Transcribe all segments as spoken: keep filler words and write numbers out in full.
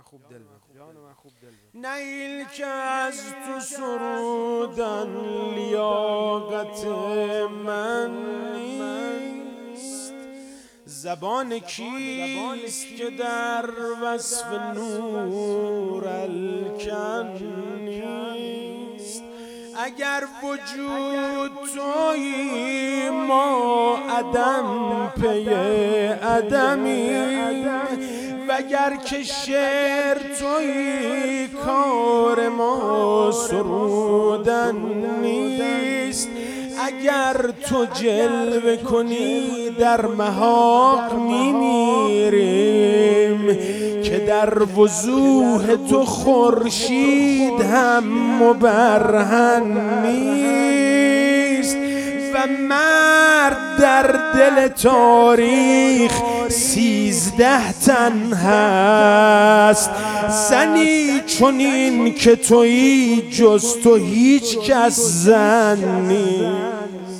خوب دل بخون، جان من خوب دل بخون. نیل که از تو سرودن لیاقت من نیست، زبان کیست که در وصف نور الکن نیست. اگر وجود تویی ما عدم پی عدمی، وگر که شعر تویی کار ما سرودن نیست. اگر تو جلوه کنی در محاق میمیریم، که در وضوح تو خورشید هم مبرهن نیست. و مرد در دل تاریخ سیزده تن هست، زنی چنین که تویی جز تو هیچ کس زن نیست.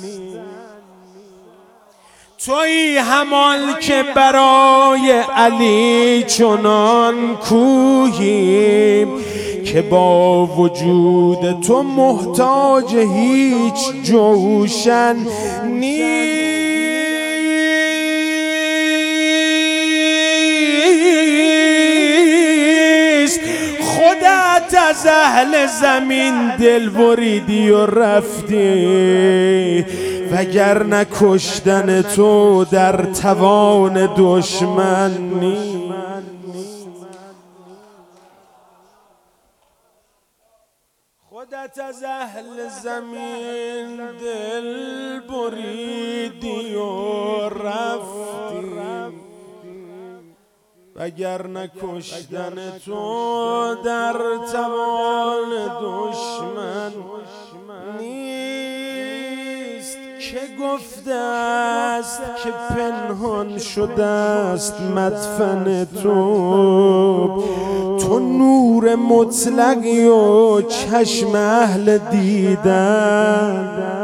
تویی همان که برای علی چنان کوهی، که با وجود تو محتاج هیچ جوشن نیست. خودت از اهل زمین دل بریدی و رفتی، وگر نکشتن تو در توان دشمن نیست. خودت از اهل زمین دل بریدی و رفتی، وگر نکشتن تو در توان دشمن نیست. که گفته است که پنهان شده است مدفن تو، تو نور مطلقی و چشم اهل دیدن.